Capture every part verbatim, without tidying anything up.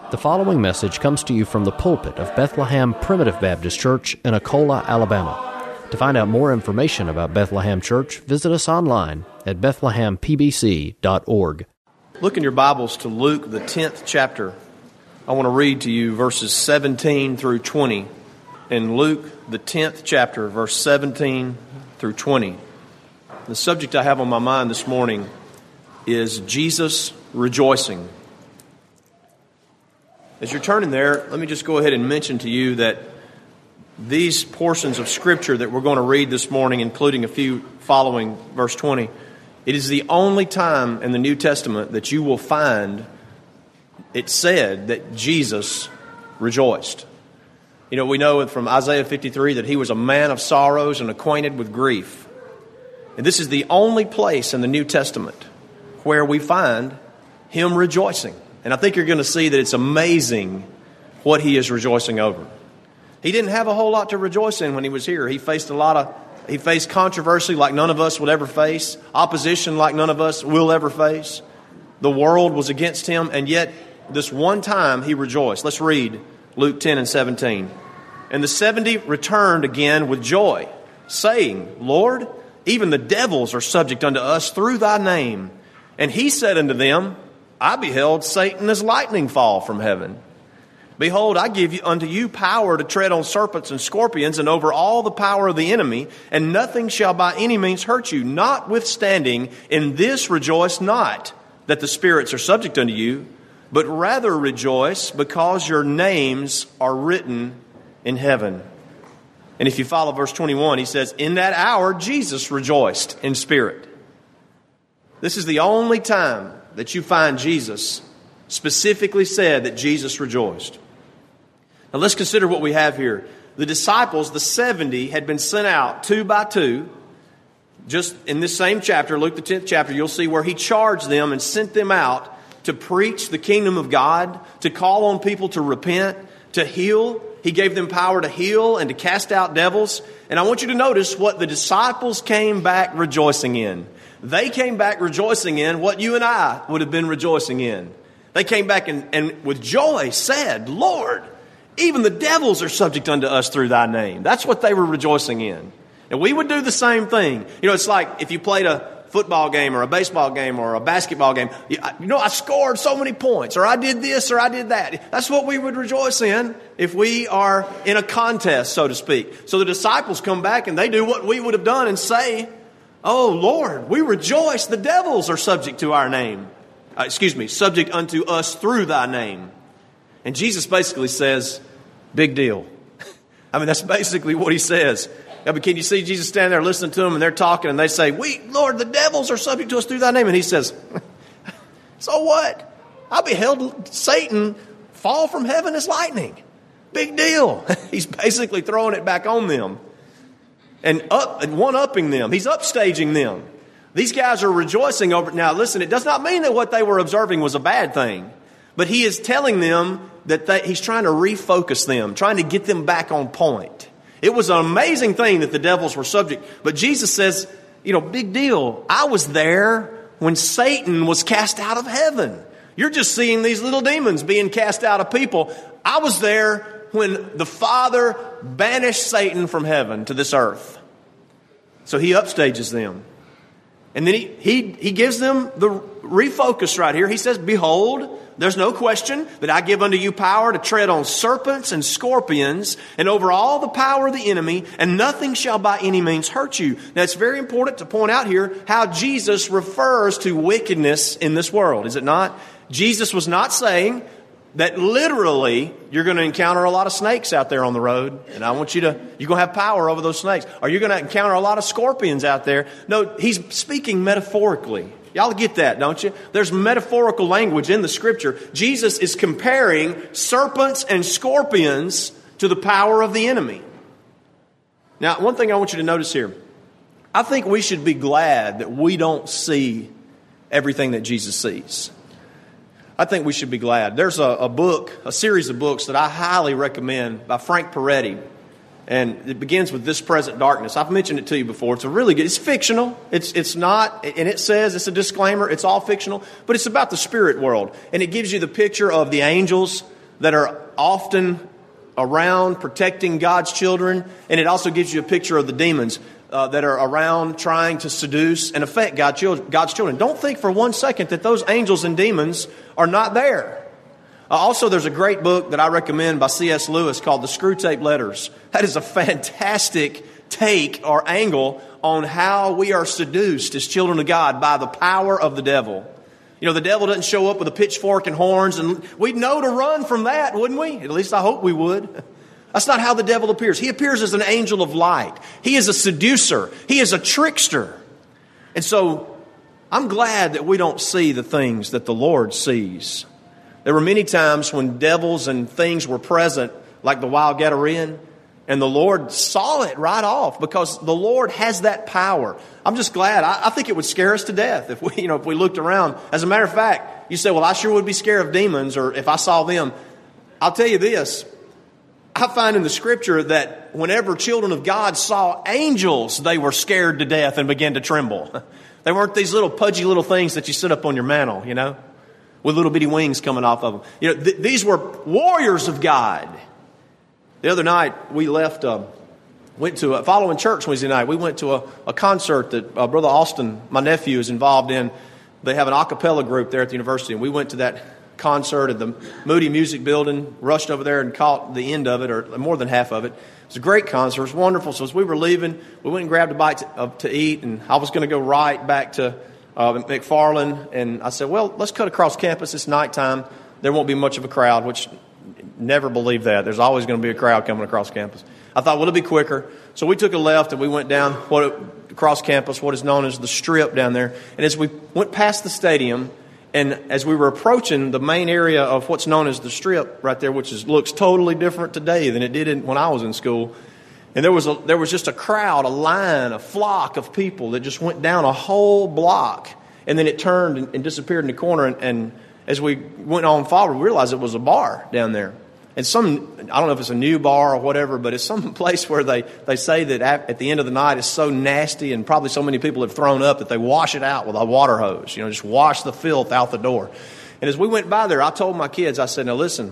The following message comes to you from the pulpit of Bethlehem Primitive Baptist Church in Akola, Alabama. To find out more information about Bethlehem Church, visit us online at bethlehem p b c dot org. Look in your Bibles to Luke, the tenth chapter. I want to read to you verses seventeen through twenty. In Luke, the tenth chapter, verse seventeen through twenty. The subject I have on my mind this morning is Jesus rejoicing. As you're turning there, let me just go ahead and mention to you that these portions of Scripture that we're going to read this morning, including a few following verse twenty, it is the only time in the New Testament that you will find it said that Jesus rejoiced. You know, we know from Isaiah fifty-three that he was a man of sorrows and acquainted with grief. And this is the only place in the New Testament where we find him rejoicing. And I think you're going to see that it's amazing what he is rejoicing over. He didn't have a whole lot to rejoice in when he was here. He faced a lot of, he faced controversy like none of us would ever face, opposition like none of us will ever face. The world was against him, and yet this one time he rejoiced. Let's read Luke ten and seventeen. And the seventy returned again with joy, saying, Lord, even the devils are subject unto us through thy name. And he said unto them, I beheld Satan as lightning fall from heaven. Behold, I give you unto you power to tread on serpents and scorpions and over all the power of the enemy, and nothing shall by any means hurt you. Notwithstanding, in this rejoice not, that the spirits are subject unto you, but rather rejoice because your names are written in heaven. And if you follow verse twenty-one, he says, in that hour Jesus rejoiced in spirit. This is the only time that you find Jesus specifically said that Jesus rejoiced. Now let's consider what we have here. The disciples, the seventy, had been sent out two by two. Just in this same chapter, Luke the tenth chapter, you'll see where he charged them and sent them out to preach the kingdom of God, to call on people to repent, to heal. He gave them power to heal and to cast out devils. And I want you to notice what the disciples came back rejoicing in. They came back rejoicing in what you and I would have been rejoicing in. They came back and, and with joy said, Lord, even the devils are subject unto us through thy name. That's what they were rejoicing in. And we would do the same thing. You know, it's like if you played a football game or a baseball game or a basketball game. You know, I scored so many points, or I did this or I did that. That's what we would rejoice in if we are in a contest, so to speak. So the disciples come back and they do what we would have done and say, oh, Lord, we rejoice. The devils are subject to our name. Uh, excuse me, subject unto us through thy name. And Jesus basically says, big deal. I mean, that's basically what he says. I mean, can you see Jesus standing there listening to them and they're talking and they say, we, Lord, the devils are subject to us through thy name. And he says, so what? I beheld Satan fall from heaven as lightning. Big deal. He's basically throwing it back on them. And up and one-upping them. He's upstaging them. These guys are rejoicing over it. Now, listen, it does not mean that what they were observing was a bad thing. But he is telling them that they, he's trying to refocus them, trying to get them back on point. It was an amazing thing that the devils were subject. But Jesus says, you know, big deal. I was there when Satan was cast out of heaven. You're just seeing these little demons being cast out of people. I was there when the Father banished Satan from heaven to this earth. So he upstages them. And then he, he, he gives them the refocus right here. He says, behold, there's no question that I give unto you power to tread on serpents and scorpions and over all the power of the enemy, and nothing shall by any means hurt you. Now, it's very important to point out here how Jesus refers to wickedness in this world, is it not? Jesus was not saying that literally you're going to encounter a lot of snakes out there on the road, and I want you to, you're going to have power over those snakes. Or you're going to encounter a lot of scorpions out there. No, he's speaking metaphorically. Y'all get that, don't you? There's metaphorical language in the Scripture. Jesus is comparing serpents and scorpions to the power of the enemy. Now, one thing I want you to notice here. I think we should be glad that we don't see everything that Jesus sees. I think we should be glad. There's a, a book, a series of books that I highly recommend by Frank Peretti. And it begins with This Present Darkness. I've mentioned it to you before. It's a really good, it's fictional. It's it's not, and it says, it's a disclaimer, it's all fictional, but it's about the spirit world. And it gives you the picture of the angels that are often around protecting God's children, and it also gives you a picture of the demons uh, that are around trying to seduce and affect God's children. Don't think for one second that those angels and demons are not there. Uh, also, there's a great book that I recommend by C S Lewis called The Screwtape Letters. That is a fantastic take or angle on how we are seduced as children of God by the power of the devil. You know, the devil doesn't show up with a pitchfork and horns, and we'd know to run from that, wouldn't we? At least I hope we would. That's not how the devil appears. He appears as an angel of light. He is a seducer. He is a trickster. And so I'm glad that we don't see the things that the Lord sees. There were many times when devils and things were present, like the wild Gadarean, and the Lord saw it right off because the Lord has that power. I'm just glad. I, I think it would scare us to death if we, you know, if we looked around. As a matter of fact, you say, well, I sure would be scared of demons, or if I saw them. I'll tell you this. I find in the Scripture that whenever children of God saw angels, they were scared to death and began to tremble. They weren't these little pudgy little things that you sit up on your mantle, you know, with little bitty wings coming off of them. You know, th- these were warriors of God. The other night, we left, uh, went to a following church Wednesday night. We went to a, a concert that uh, Brother Austin, my nephew, is involved in. They have an a cappella group there at the university, and we went to that concert at the Moody Music Building, rushed over there and caught the end of it, or more than half of it. It was a great concert. It was wonderful. So as we were leaving, we went and grabbed a bite to, uh, to eat, and I was going to go right back to uh, McFarland, and I said, well, let's cut across campus. It's nighttime. There won't be much of a crowd, which never believe that. There's always going to be a crowd coming across campus. I thought, well, it'll be quicker. So we took a left and we went down what across campus, what is known as the Strip down there. And as we went past the stadium, and as we were approaching the main area of what's known as the Strip right there, which is, looks totally different today than it did in, when I was in school. And there was a, there was just a crowd, a line, a flock of people that just went down a whole block. And then it turned and, and disappeared in the corner. And, and as we went on forward, we realized it was a bar down there. And some, I don't know if it's a new bar or whatever, but it's some place where they, they say that at, at the end of the night it's so nasty and probably so many people have thrown up that they wash it out with a water hose. You know, just wash the filth out the door. And as we went by there, I told my kids, I said, now listen,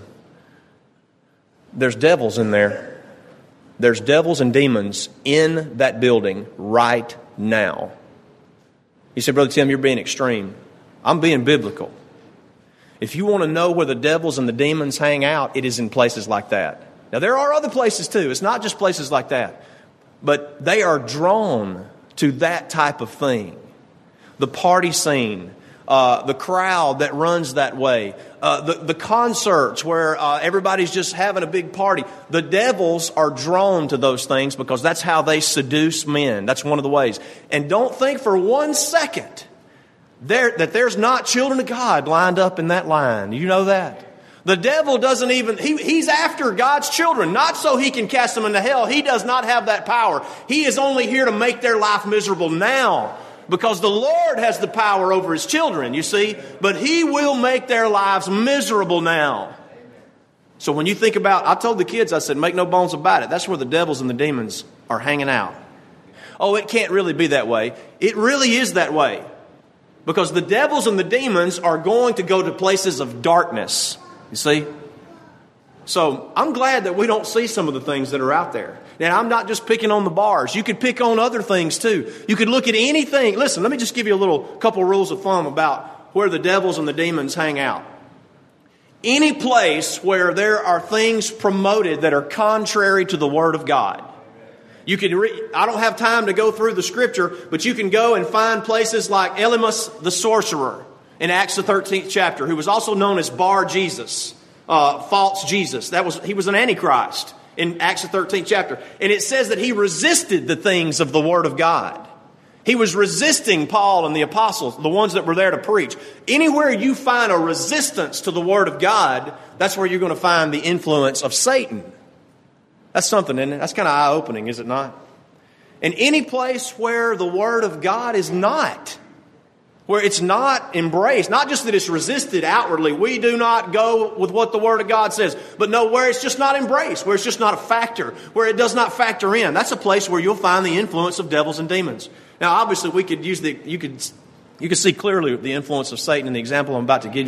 there's devils in there. There's devils and demons in that building right now. He said, Brother Tim, you're being extreme. I'm being biblical. If you want to know where the devils and the demons hang out, it is in places like that. Now, there are other places too. It's not just places like that. But they are drawn to that type of thing. The party scene, uh, the crowd that runs that way, uh, the, the concerts where uh, everybody's just having a big party. The devils are drawn to those things because that's how they seduce men. That's one of the ways. And don't think for one second There, that there's not children of God lined up in that line. You know that? The devil doesn't even, he, he's after God's children, not so he can cast them into hell. He does not have that power. He is only here to make their life miserable now because the Lord has the power over his children, you see. But he will make their lives miserable now. So when you think about, I told the kids, I said, make no bones about it. That's where the devils and the demons are hanging out. Oh, it can't really be that way. It really is that way. Because the devils and the demons are going to go to places of darkness, you see. So I'm glad that we don't see some of the things that are out there. Now, I'm not just picking on the bars. You could pick on other things too. You could look at anything. Listen, let me just give you a little couple rules of thumb about where the devils and the demons hang out. Any place where there are things promoted that are contrary to the Word of God. You can re- I don't have time to go through the Scripture, but you can go and find places like Elymas the sorcerer in Acts the thirteenth chapter, who was also known as Bar Jesus, uh, false Jesus. That was he was an antichrist in Acts the thirteenth chapter, and it says that he resisted the things of the Word of God. He was resisting Paul and the apostles, the ones that were there to preach. Anywhere you find a resistance to the Word of God, that's where you're going to find the influence of Satan. That's something, isn't it? That's kind of eye-opening, is it not? And any place where the Word of God is not, where it's not embraced, not just that it's resisted outwardly, we do not go with what the Word of God says, but no, where it's just not embraced, where it's just not a factor, where it does not factor in. That's a place where you'll find the influence of devils and demons. Now, obviously, we could use the, you could, you could see clearly the influence of Satan in the example I'm about to give you.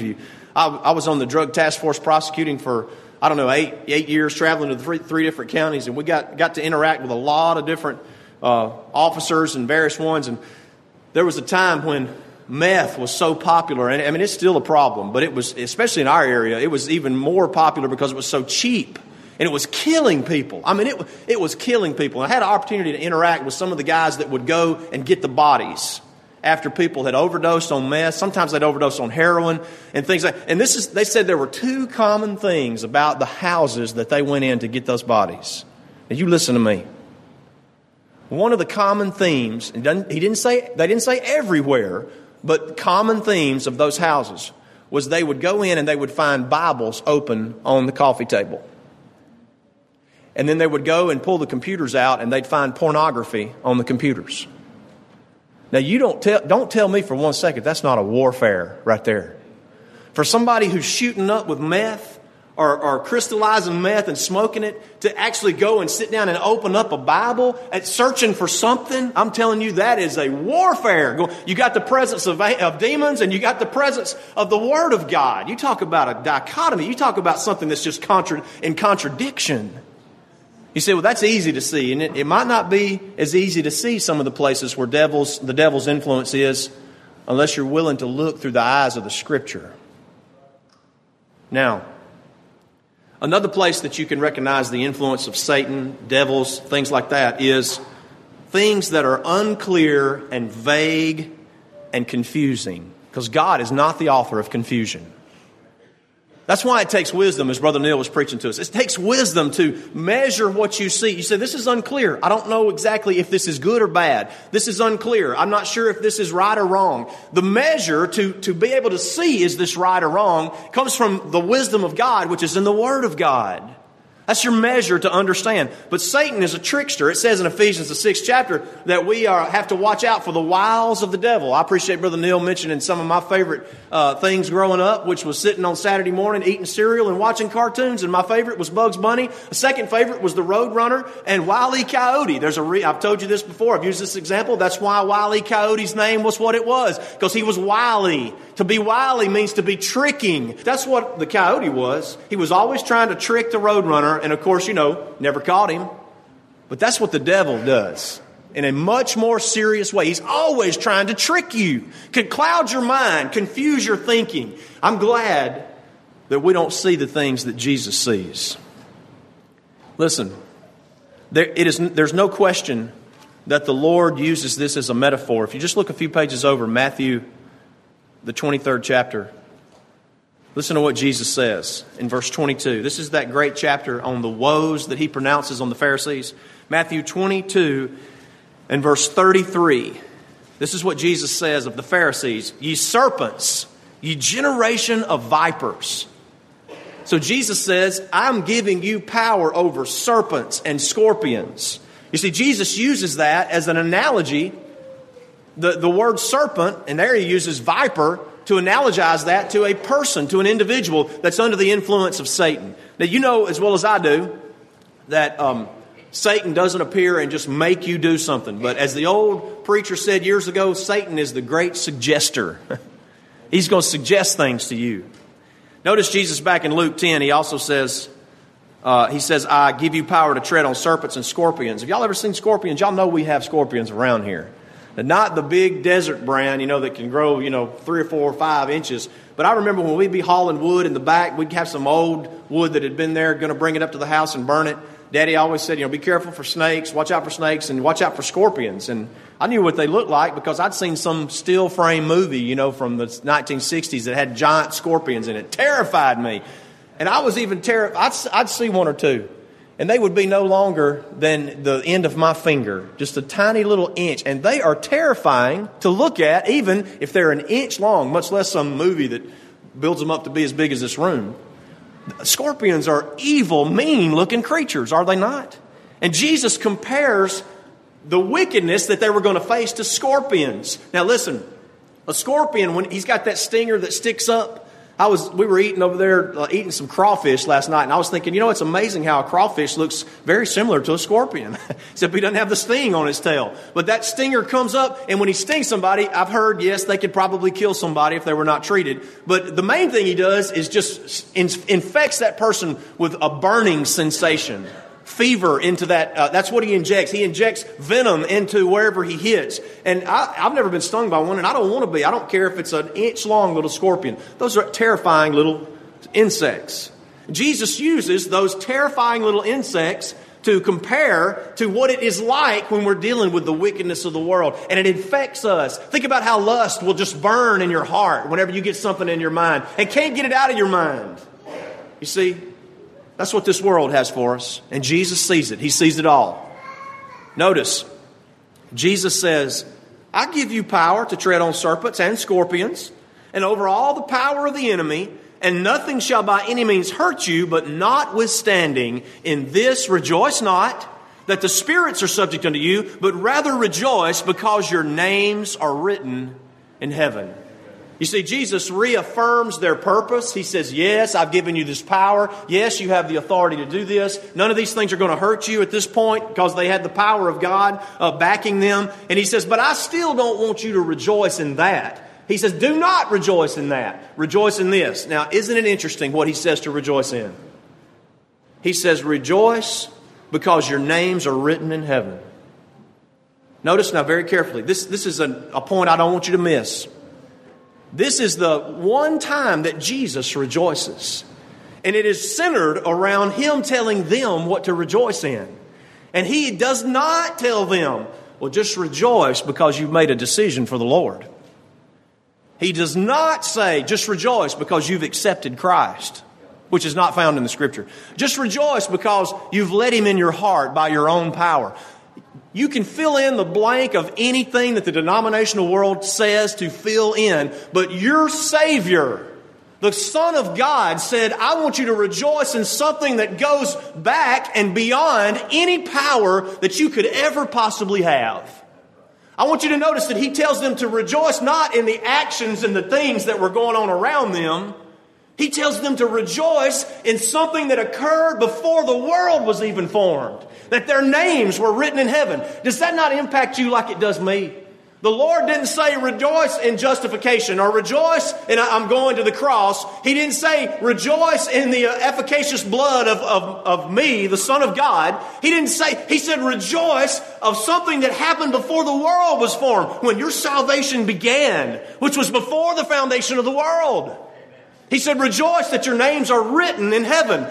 I, I was on the drug task force prosecuting for, I don't know, eight eight years, traveling to the three, three different counties, and we got, got to interact with a lot of different uh, officers and various ones. And there was a time when meth was so popular, and I mean, it's still a problem, but it was, especially in our area, it was even more popular because it was so cheap. And it was killing people. I mean, it, it was killing people. And I had an opportunity to interact with some of the guys that would go and get the bodies after people had overdosed on meth. Sometimes they'd overdose on heroin and things like that. And this is, they said there were two common things about the houses that they went in to get those bodies. Now, you listen to me. One of the common themes, and he didn't say, they didn't say everywhere, but common themes of those houses was they would go in and they would find Bibles open on the coffee table. And then they would go and pull the computers out and they'd find pornography on the computers. Now, you don't tell, don't tell me for one second that's not a warfare right there. For somebody who's shooting up with meth or, or crystallizing meth and smoking it to actually go and sit down and open up a Bible and searching for something, I'm telling you, that is a warfare. You got the presence of, of demons and you got the presence of the Word of God. You talk about a dichotomy. You talk about something that's just contra- in contradiction. You say, well, that's easy to see. And it, it might not be as easy to see some of the places where devil's, the devil's influence is unless you're willing to look through the eyes of the Scripture. Now, another place that you can recognize the influence of Satan, devils, things like that is things that are unclear and vague and confusing. Because God is not the author of confusion. That's why it takes wisdom, as Brother Neil was preaching to us. It takes wisdom to measure what you see. You say, this is unclear. I don't know exactly if this is good or bad. This is unclear. I'm not sure if this is right or wrong. The measure to, to be able to see is this right or wrong comes from the wisdom of God, which is in the Word of God. That's your measure to understand. But Satan is a trickster. It says in Ephesians, the sixth chapter, that we are, have to watch out for the wiles of the devil. I appreciate Brother Neil mentioning some of my favorite uh, things growing up, which was sitting on Saturday morning eating cereal and watching cartoons. And my favorite was Bugs Bunny. The second favorite was the Road Runner and Wile E. Coyote. There's a re- I've told you this before. I've used this example. That's why Wile E. Coyote's name was what it was, because he was wily. To be wily means to be tricking. That's what the coyote was. He was always trying to trick the Roadrunner, and of course, you know, never caught him. But that's what the devil does in a much more serious way. He's always trying to trick you, can cloud your mind, confuse your thinking. I'm glad that we don't see the things that Jesus sees. Listen, there, it is, there's no question that the Lord uses this as a metaphor. If you just look a few pages over, Matthew, the twenty-third chapter, listen to what Jesus says in verse twenty-two. This is that great chapter on the woes that he pronounces on the Pharisees. Matthew twenty-two and verse thirty-three. This is what Jesus says of the Pharisees. Ye serpents, ye generation of vipers. So Jesus says, I'm giving you power over serpents and scorpions. You see, Jesus uses that as an analogy. The, the word serpent, and there he uses viper, to analogize that to a person, to an individual that's under the influence of Satan. Now, you know as well as I do that um, Satan doesn't appear and just make you do something. But as the old preacher said years ago, Satan is the great suggester. He's going to suggest things to you. Notice Jesus back in Luke ten, he also says, uh, he says, I give you power to tread on serpents and scorpions. Have y'all ever seen scorpions? Y'all know we have scorpions around here. Not the big desert brand, you know, that can grow, you know, three or four or five inches. But I remember when we'd be hauling wood in the back, we'd have some old wood that had been there, going to bring it up to the house and burn it. Daddy always said, you know, be careful for snakes, watch out for snakes, and watch out for scorpions. And I knew what they looked like because I'd seen some still frame movie, you know, from the nineteen sixties that had giant scorpions in it. Terrified me. And I was even terrified. I'd, I'd see one or two. And they would be no longer than the end of my finger, just a tiny little inch. And they are terrifying to look at, even if they're an inch long, much less some movie that builds them up to be as big as this room. Scorpions are evil, mean-looking creatures, are they not? And Jesus compares the wickedness that they were going to face to scorpions. Now listen, a scorpion, when he's got that stinger that sticks up, I was, we were eating over there, uh, eating some crawfish last night, and I was thinking, you know, it's amazing how a crawfish looks very similar to a scorpion, except he doesn't have the sting on his tail. But that stinger comes up, and when he stings somebody, I've heard, yes, they could probably kill somebody if they were not treated. But the main thing he does is just in, infects that person with a burning sensation. Fever into that. Uh, that's what he injects. He injects venom into wherever he hits. And I, I've never been stung by one, and I don't want to be. I don't care if it's an inch long little scorpion. Those are terrifying little insects. Jesus uses those terrifying little insects to compare to what it is like when we're dealing with the wickedness of the world. And it infects us. Think about how lust will just burn in your heart whenever you get something in your mind and can't get it out of your mind. You see? That's what this world has for us. And Jesus sees it. He sees it all. Notice, Jesus says, I give you power to tread on serpents and scorpions and over all the power of the enemy, and nothing shall by any means hurt you, but notwithstanding in this rejoice not that the spirits are subject unto you, but rather rejoice because your names are written in heaven. You see, Jesus reaffirms their purpose. He says, yes, I've given you this power. Yes, you have the authority to do this. None of these things are going to hurt you at this point because they had the power of God uh, backing them. And he says, but I still don't want you to rejoice in that. He says, do not rejoice in that. Rejoice in this. Now, isn't it interesting what he says to rejoice in? He says, rejoice because your names are written in heaven. Notice now very carefully. This, this is a, a point I don't want you to miss. This is the one time that Jesus rejoices. And it is centered around Him telling them what to rejoice in. And He does not tell them, well, just rejoice because you've made a decision for the Lord. He does not say, just rejoice because you've accepted Christ, which is not found in the Scripture. Just rejoice because you've let Him in your heart by your own power. You can fill in the blank of anything that the denominational world says to fill in, but your Savior, the Son of God, said, I want you to rejoice in something that goes back and beyond any power that you could ever possibly have. I want you to notice that He tells them to rejoice not in the actions and the things that were going on around them. He tells them to rejoice in something that occurred before the world was even formed. That their names were written in heaven. Does that not impact you like it does me? The Lord didn't say rejoice in justification or rejoice in I'm going to the cross. He didn't say rejoice in the efficacious blood of, of, of me, the Son of God. He didn't say, He said rejoice of something that happened before the world was formed. When your salvation began, which was before the foundation of the world. He said rejoice that your names are written in heaven.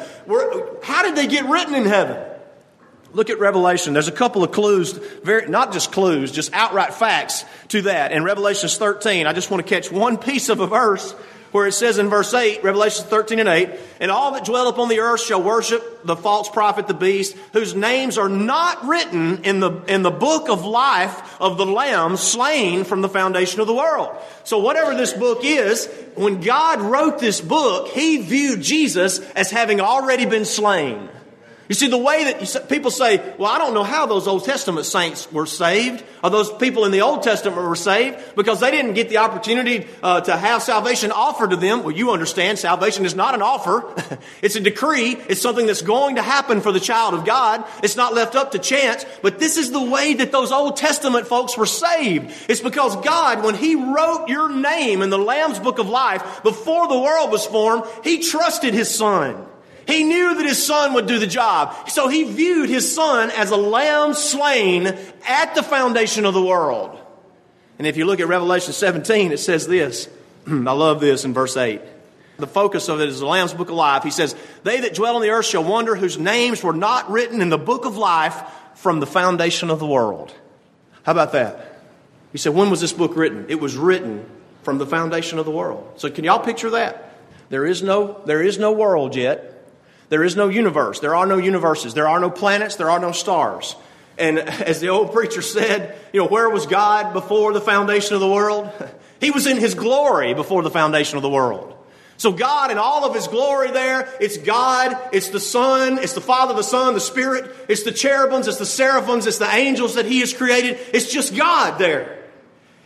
How did they get written in heaven? Look at Revelation. There's a couple of clues, very, not just clues, just outright facts to that. In Revelation thirteen, I just want to catch one piece of a verse where it says in verse eight, Revelation thirteen and eight, and all that dwell upon the earth shall worship the false prophet, the beast, whose names are not written in the, in the book of life of the Lamb slain from the foundation of the world. So whatever this book is, when God wrote this book, He viewed Jesus as having already been slain. You see, the way that people say, well, I don't know how those Old Testament saints were saved, or those people in the Old Testament were saved, because they didn't get the opportunity uh, to have salvation offered to them. Well, you understand, salvation is not an offer. It's a decree. It's something that's going to happen for the child of God. It's not left up to chance. But this is the way that those Old Testament folks were saved. It's because God, when He wrote your name in the Lamb's Book of Life, before the world was formed, He trusted His Son. He knew that His Son would do the job. So He viewed His Son as a lamb slain at the foundation of the world. And if you look at Revelation seventeen, it says this. I love this in verse eight. The focus of it is the Lamb's Book of Life. He says, they that dwell on the earth shall wonder whose names were not written in the book of life from the foundation of the world. How about that? He said, when was this book written? It was written from the foundation of the world. So can y'all picture that? There is no, there is no world yet. There is no universe. There are no universes. There are no planets. There are no stars. And as the old preacher said, you know, where was God before the foundation of the world? He was in His glory before the foundation of the world. So God in all of His glory there, it's God, it's the Son, it's the Father, the Son, the Spirit, it's the cherubims, it's the seraphims, it's the angels that He has created. It's just God there.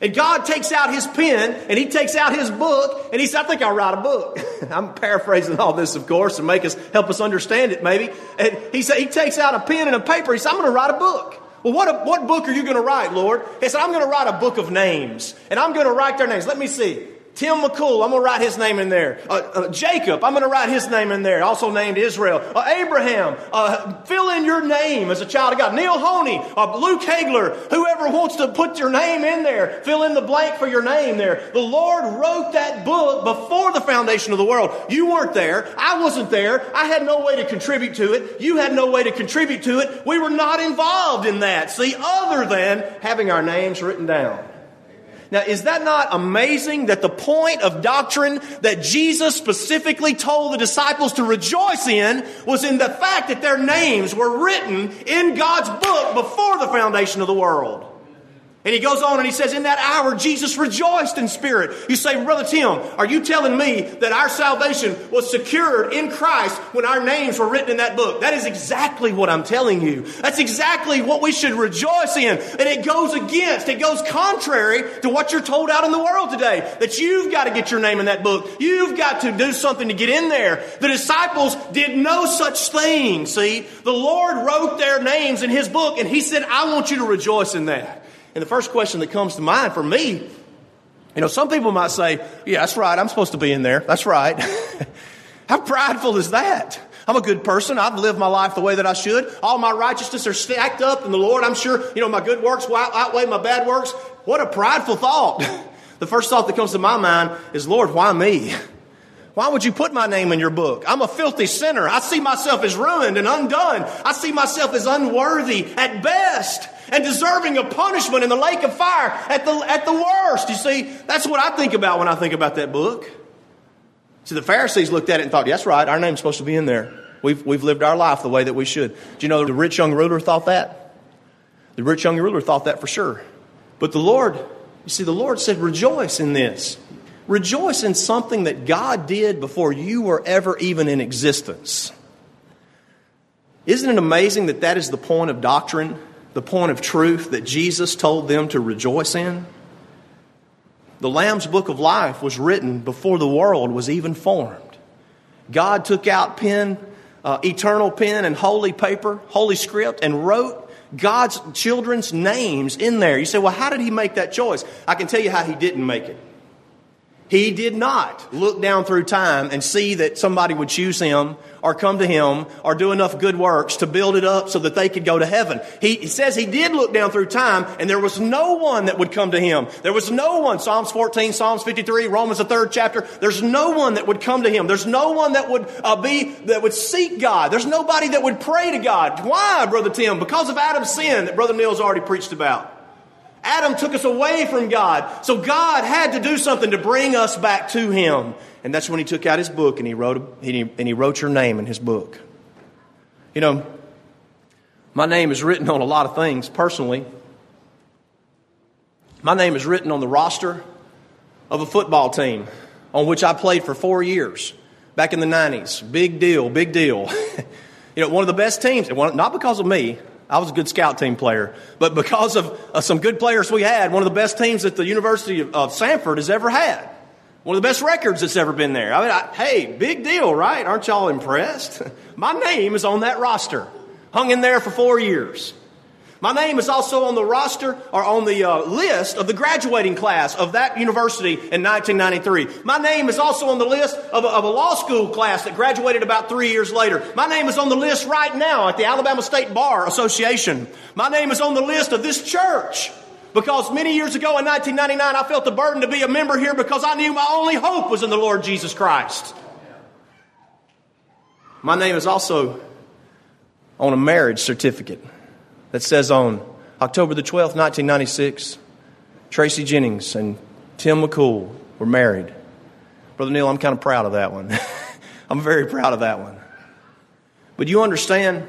And God takes out his pen and he takes out his book and he says, I think I'll write a book. I'm paraphrasing all this, of course, to make us help us understand it maybe. And he said he takes out a pen and a paper. He said, I'm going to write a book. Well, what, a, what book are you going to write, Lord? He said, I'm going to write a book of names. And I'm going to write their names. Let me see. Tim McCool, I'm going to write his name in there. Uh, uh, Jacob, I'm going to write his name in there, also named Israel. Uh, Abraham, uh, fill in your name as a child of God. Neil Honey, uh, Luke Hagler, whoever wants to put your name in there, fill in the blank for your name there. The Lord wrote that book before the foundation of the world. You weren't there. I wasn't there. I had no way to contribute to it. You had no way to contribute to it. We were not involved in that, see, other than having our names written down. Now, is that not amazing that the point of doctrine that Jesus specifically told the disciples to rejoice in was in the fact that their names were written in God's book before the foundation of the world? And he goes on and he says, in that hour, Jesus rejoiced in spirit. You say, Brother Tim, are you telling me that our salvation was secured in Christ when our names were written in that book? That is exactly what I'm telling you. That's exactly what we should rejoice in. And it goes against, it goes contrary to what you're told out in the world today. That you've got to get your name in that book. You've got to do something to get in there. The disciples did no such thing, see. The Lord wrote their names in his book and he said, I want you to rejoice in that. And the first question that comes to mind for me, you know, some people might say, yeah, that's right, I'm supposed to be in there. That's right. How prideful is that? I'm a good person. I've lived my life the way that I should. All my righteousness are stacked up in the Lord. I'm sure, you know, my good works will outweigh my bad works. What a prideful thought. The first thought that comes to my mind is, Lord, why me? Why would you put my name in your book? I'm a filthy sinner. I see myself as ruined and undone. I see myself as unworthy at best and deserving of punishment in the lake of fire at the, at the worst. You see, that's what I think about when I think about that book. See, the Pharisees looked at it and thought, yeah, that's right, our name's supposed to be in there. We've, we've lived our life the way that we should. Do you know the rich young ruler thought that? The rich young ruler thought that for sure. But the Lord, you see, the Lord said, rejoice in this. Rejoice in something that God did before you were ever even in existence. Isn't it amazing that that is the point of doctrine, the point of truth that Jesus told them to rejoice in? The Lamb's Book of Life was written before the world was even formed. God took out pen, uh, eternal pen and holy paper, holy script, and wrote God's children's names in there. You say, well, how did he make that choice? I can tell you how he didn't make it. He did not look down through time and see that somebody would choose him or come to him or do enough good works to build it up so that they could go to heaven. He, he says he did look down through time and there was no one that would come to him. There was no one. Psalms fourteen, Psalms fifty-three, Romans the third chapter. There's no one that would come to him. There's no one that would uh, be, that would seek God. There's nobody that would pray to God. Why, Brother Tim? Because of Adam's sin that Brother Neil's already preached about. Adam took us away from God. So God had to do something to bring us back to him. And that's when he took out his book and he wrote, and he, and he wrote your name in his book. You know, my name is written on a lot of things personally. My name is written on the roster of a football team on which I played for four years back in the nineties. Big deal, big deal. You know, one of the best teams, not because of me. I was a good scout team player. But because of uh, some good players we had, one of the best teams that the University of, of Samford has ever had. One of the best records that's ever been there. I mean, I, hey, big deal, right? Aren't y'all impressed? My name is on that roster. Hung in there for four years. My name is also on the roster or on the uh, list of the graduating class of that university in nineteen ninety-three. My name is also on the list of a, of a law school class that graduated about three years later. My name is on the list right now at the Alabama State Bar Association. My name is on the list of this church because many years ago in nineteen ninety-nine, I felt the burden to be a member here because I knew my only hope was in the Lord Jesus Christ. My name is also on a marriage certificate that says on October the twelfth, nineteen ninety-six, Tracy Jennings and Tim McCool were married. Brother Neil, I'm kind of proud of that one. I'm very proud of that one. But you understand,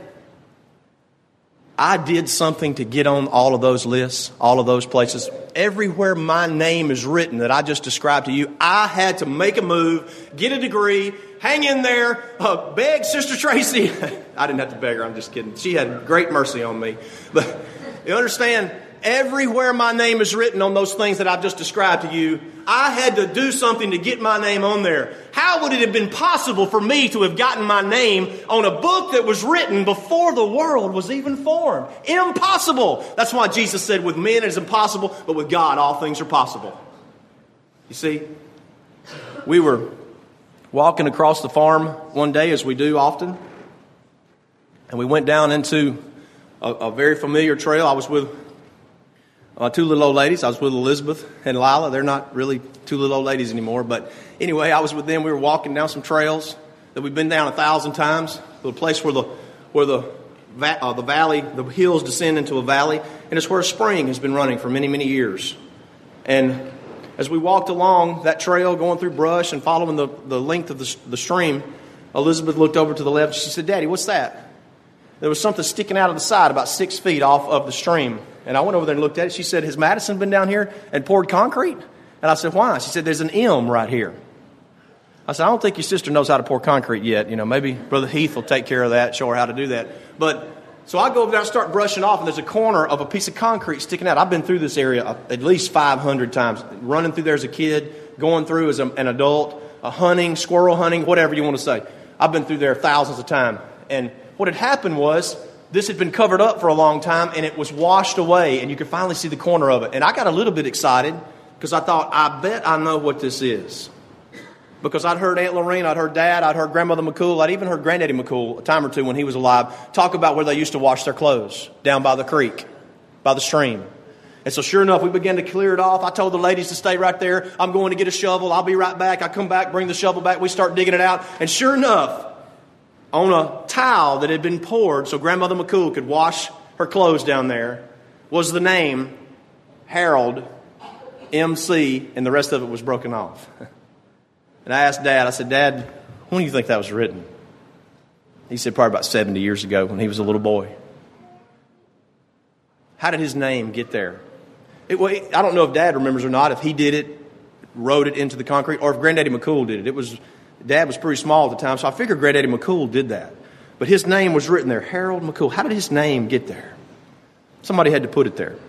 I did something to get on all of those lists, all of those places. Everywhere my name is written that I just described to you, I had to make a move, get a degree, hang in there, uh, beg Sister Tracy. I didn't have to beg her, I'm just kidding. She had great mercy on me. But you understand, everywhere my name is written on those things that I've just described to you, I had to do something to get my name on there. How would it have been possible for me to have gotten my name on a book that was written before the world was even formed? Impossible. That's why Jesus said, with men it is impossible, but with God all things are possible. You see, we were walking across the farm one day, as we do often, and we went down into a, a very familiar trail. I was with uh, two little old ladies. I was with Elizabeth and Lila. They're not really two little old ladies anymore, but anyway, I was with them. We were walking down some trails that we've been down a thousand times, to a place where the where the va- uh, the valley, the hills descend into a valley, and it's where a spring has been running for many, many years. And as we walked along that trail, going through brush and following the, the length of the, the stream, Elizabeth looked over to the left. She said, "Daddy, what's that?" There was something sticking out of the side about six feet off of the stream. And I went over there and looked at it. She said, "Has Madison been down here and poured concrete?" And I said, "Why?" She said, "There's an M right here." I said, "I don't think your sister knows how to pour concrete yet. You know, maybe Brother Heath will take care of that, show her how to do that." But so I go over there and start brushing off, and there's a corner of a piece of concrete sticking out. I've been through this area at least five hundred times, running through there as a kid, going through as a, an adult, uh, hunting, squirrel hunting, whatever you want to say. I've been through there thousands of times. And what had happened was this had been covered up for a long time, and it was washed away, and you could finally see the corner of it. And I got a little bit excited because I thought, I bet I know what this is. Because I'd heard Aunt Lorene, I'd heard Dad, I'd heard Grandmother McCool, I'd even heard Granddaddy McCool a time or two when he was alive talk about where they used to wash their clothes down by the creek, by the stream. And so sure enough, we began to clear it off. I told the ladies to stay right there. I'm going to get a shovel. I'll be right back. I come back, bring the shovel back. We start digging it out. And sure enough, on a towel that had been poured so Grandmother McCool could wash her clothes down there was the name Harold M C, and the rest of it was broken off. And I asked Dad, I said, "Dad, when do you think that was written?" He said, "Probably about seventy years ago when he was a little boy." How did his name get there? It, well, I don't know if Dad remembers or not, if he did it, wrote it into the concrete, or if Granddaddy McCool did it. It was Dad was pretty small at the time, so I figured Granddaddy McCool did that. But his name was written there, Harold McCool. How did his name get there? Somebody had to put it there.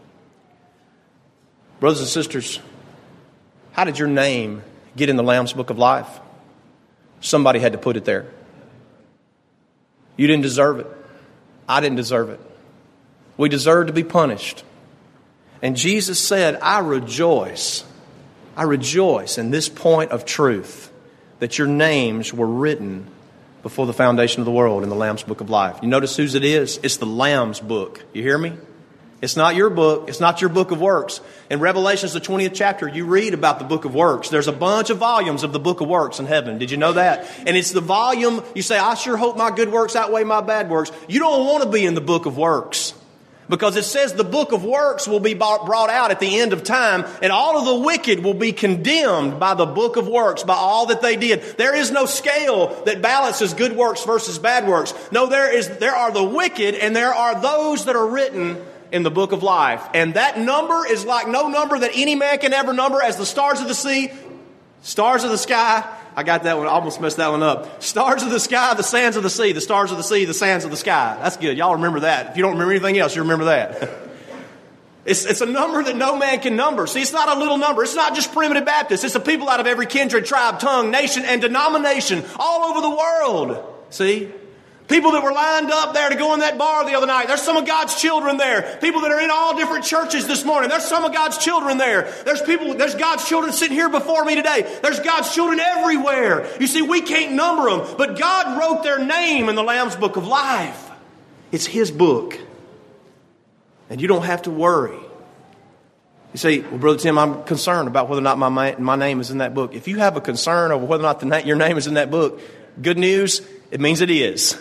Brothers and sisters, how did your name get in the Lamb's Book of Life? Somebody had to put it there. You didn't deserve it. I didn't deserve it. We deserved to be punished. And Jesus said, I rejoice. I rejoice in this point of truth that your names were written before the foundation of the world in the Lamb's Book of Life. You notice whose it is? It's the Lamb's book. You hear me? It's not your book. It's not your book of works. In Revelations, the twentieth chapter, you read about the book of works. There's a bunch of volumes of the book of works in heaven. Did you know that? And it's the volume, you say, I sure hope my good works outweigh my bad works. You don't want to be in the book of works. Because it says the book of works will be brought out at the end of time, and all of the wicked will be condemned by the book of works, by all that they did. There is no scale that balances good works versus bad works. No, there is. There are the wicked, and there are those that are written in the book of life. And that number is like no number that any man can ever number, as the stars of the sea, stars of the sky. I got that one. I almost messed that one up. Stars of the sky, the sands of the sea. The stars of the sea, the sands of the sky. That's good. Y'all remember that. If you don't remember anything else, you remember that. It's, it's a number that no man can number. See, it's not a little number. It's not just primitive Baptists. It's the people out of every kindred, tribe, tongue, nation, and denomination all over the world. See? People that were lined up there to go in that bar the other night. There's some of God's children there. People that are in all different churches this morning. There's some of God's children there. There's people, there's God's children sitting here before me today. There's God's children everywhere. You see, we can't number them, but God wrote their name in the Lamb's Book of Life. It's His book. And you don't have to worry. You say, well, Brother Tim, I'm concerned about whether or not my, my name is in that book. If you have a concern over whether or not the na- your name is in that book, good news, it means it is.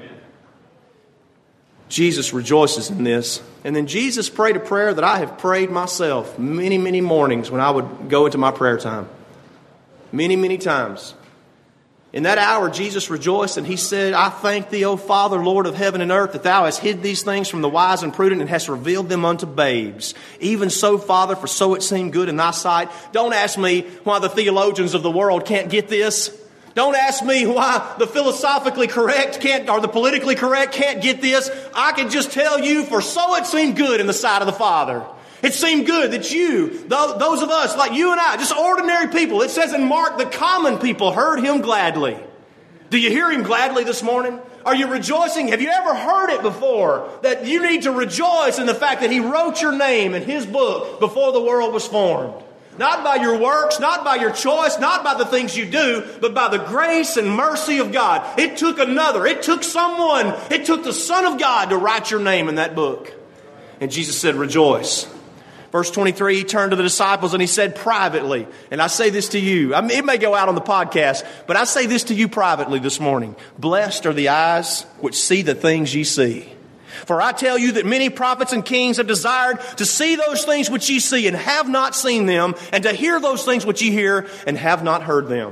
Jesus rejoices in this. And then Jesus prayed a prayer that I have prayed myself many, many mornings when I would go into my prayer time. Many, many times. In that hour, Jesus rejoiced and He said, I thank Thee, O Father, Lord of heaven and earth, that Thou hast hid these things from the wise and prudent and hast revealed them unto babes. Even so, Father, for so it seemed good in Thy sight. Don't ask me why the theologians of the world can't get this. Don't ask me why the philosophically correct can't, or the politically correct can't get this. I can just tell you, for so it seemed good in the sight of the Father. It seemed good that you, those of us, like you and I, just ordinary people, it says in Mark, the common people heard him gladly. Do you hear him gladly this morning? Are you rejoicing? Have you ever heard it before? That you need to rejoice in the fact that he wrote your name in his book before the world was formed. Not by your works, not by your choice, not by the things you do, but by the grace and mercy of God. It took another, it took someone, it took the Son of God to write your name in that book. And Jesus said, rejoice. Verse twenty-three, he turned to the disciples and he said privately, and I say this to you, I mean, it may go out on the podcast, but I say this to you privately this morning. Blessed are the eyes which see the things ye see. For I tell you that many prophets and kings have desired to see those things which ye see and have not seen them, and to hear those things which ye hear and have not heard them.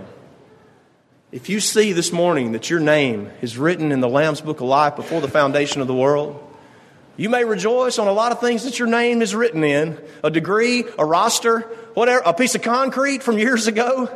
If you see this morning that your name is written in the Lamb's Book of Life before the foundation of the world, you may rejoice on a lot of things that your name is written in. A degree, a roster, whatever, a piece of concrete from years ago.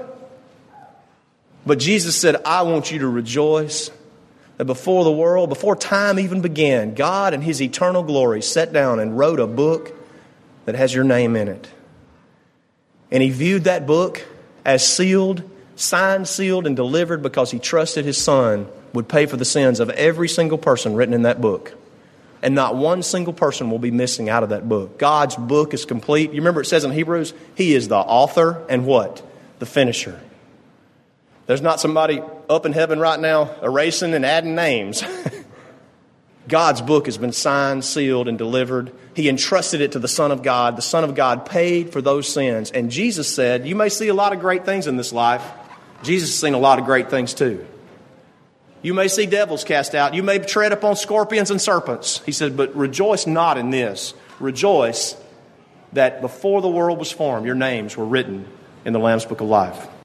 But Jesus said, I want you to rejoice that before the world, before time even began, God in His eternal glory sat down and wrote a book that has your name in it. And He viewed that book as sealed, signed, sealed, and delivered because He trusted His Son would pay for the sins of every single person written in that book. And not one single person will be missing out of that book. God's book is complete. You remember it says in Hebrews, He is the author and what? The finisher. There's not somebody up in heaven right now erasing and adding names. God's book has been signed, sealed, and delivered. He entrusted it to the Son of God. The Son of God paid for those sins. And Jesus said, you may see a lot of great things in this life. Jesus has seen a lot of great things too. You may see devils cast out. You may tread upon scorpions and serpents. He said, but rejoice not in this. Rejoice that before the world was formed, your names were written in the Lamb's Book of Life.